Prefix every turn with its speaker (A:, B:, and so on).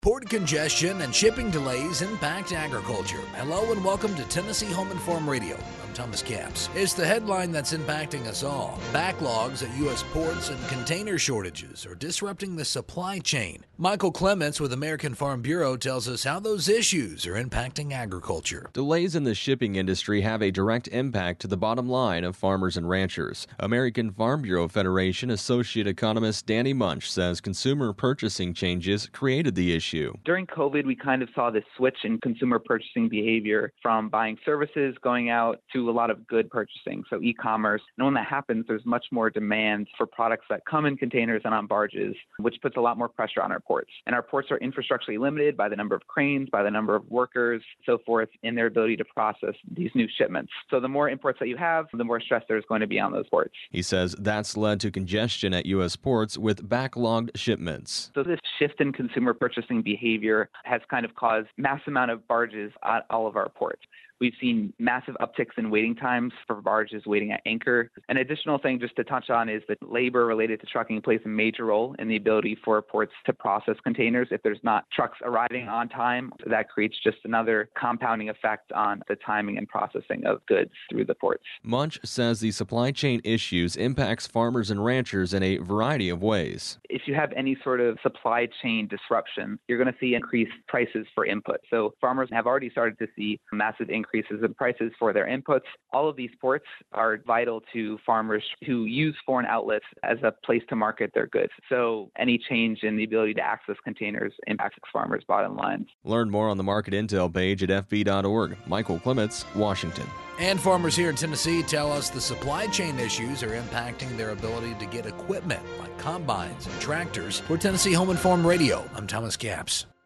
A: Port congestion and shipping delays impact agriculture. Hello and welcome to Tennessee Home and Farm Radio. I'm Thomas Capps. It's the headline that's impacting us all. Backlogs at U.S. ports and container shortages are disrupting the supply chain. Michael Clements with American Farm Bureau tells us how those issues are impacting agriculture.
B: Delays in the shipping industry have a direct impact to the bottom line of farmers and ranchers. American Farm Bureau Federation Associate Economist Danny Munch says consumer purchasing changes created the issue.
C: During COVID, we kind of saw this switch in consumer purchasing behavior from buying services going out to a lot of good purchasing, so e-commerce. And when that happens, there's much more demand for products that come in containers and on barges, which puts a lot more pressure on our ports. And our ports are infrastructurally limited by the number of cranes, by the number of workers, so forth, in their ability to process these new shipments. So the more imports that you have, the more stress there's going to be on those ports.
B: He says that's led to congestion at U.S. ports with backlogged shipments.
C: So this shift in consumer purchasing behavior has kind of caused mass amount of barges at all of our ports. We've seen massive upticks in waiting times for barges waiting at anchor. An additional thing just to touch on is that labor related to trucking plays a major role in the ability for ports to process containers. If there's not trucks arriving on time, that creates just another compounding effect on the timing and processing of goods through the ports.
B: Munch says the supply chain issues impacts farmers and ranchers in a variety of ways.
C: If you have any sort of supply chain disruption, you're going to see increased prices for input. So farmers have already started to see massive increases in prices for their inputs. All of these ports are vital to farmers who use foreign outlets as a place to market their goods. So any change in the ability to access containers impacts farmers' bottom lines.
B: Learn more on the market intel page at fb.org. Michael Clements, Washington.
A: And farmers here in Tennessee tell us the supply chain issues are impacting their ability to get equipment like combines and tractors. For Tennessee Home and Farm Radio, I'm Thomas Capps.